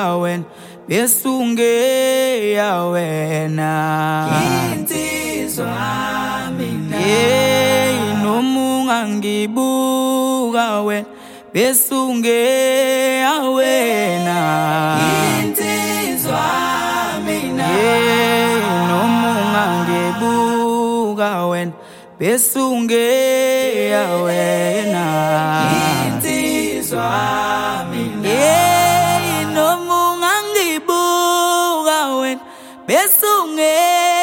awen besunge awena insizwa mina nomunga ngibuka wena besunge awena insizwa mina nomunga ngibuka wena besunge awena insizwa mina nomunga ngibuka wena besunge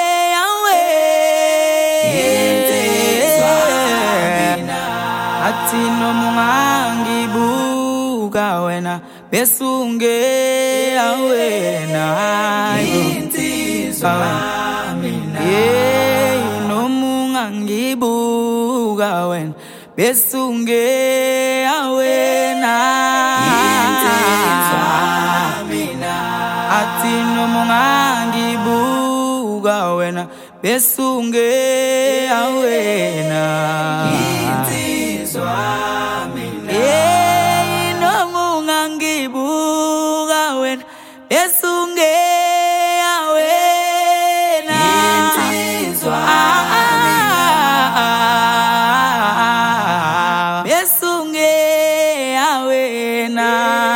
athi nomunga ngibuka wena besunge awena insizwa mina nomunga ngibuka wena besunge awena insizwa mina athi nomunga ngibuka wena besunge awena insizwa mina nomunga ngibuka wena besunge awena insizwa besunge awena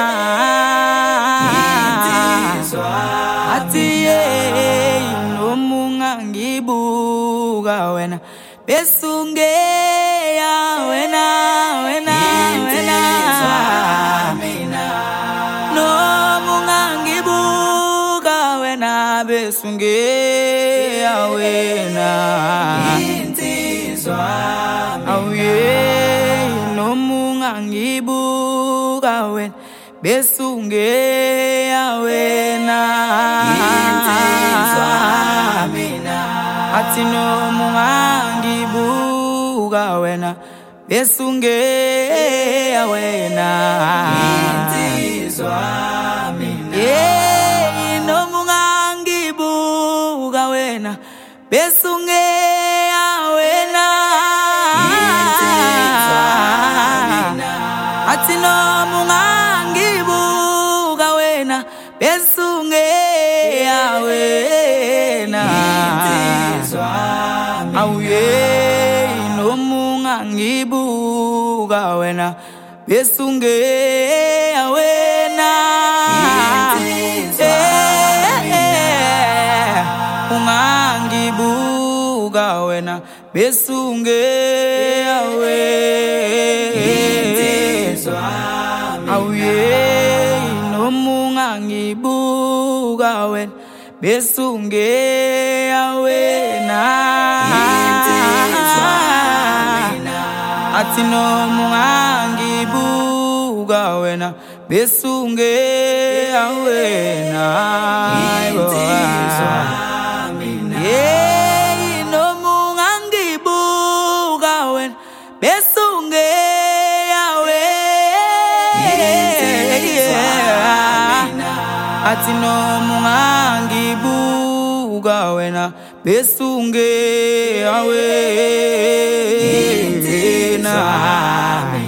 insizwa athi nomunga ngibuka wena besunge awena wena wena nomunga ngibuka wena besunge awena insizwa nomunga ngibuka wena besunge awena insizwa mina athi nomunga ngibuka wena besunge awena insizwa mina nomunga ngibuka wena besunge awena insizwa mina athi nomunga ngibuka wena besunge awena insizwa nomunga ngibuka wena besunge awena ungangibuka wena besunge insizwa nomunga ngibuka wena besunge awena insizwa mina athi nomunga ngibuka wena besunge awena insizwa mina nomunga ngibuka wena besunge awena athi nomunga ngibuka wena besunge awena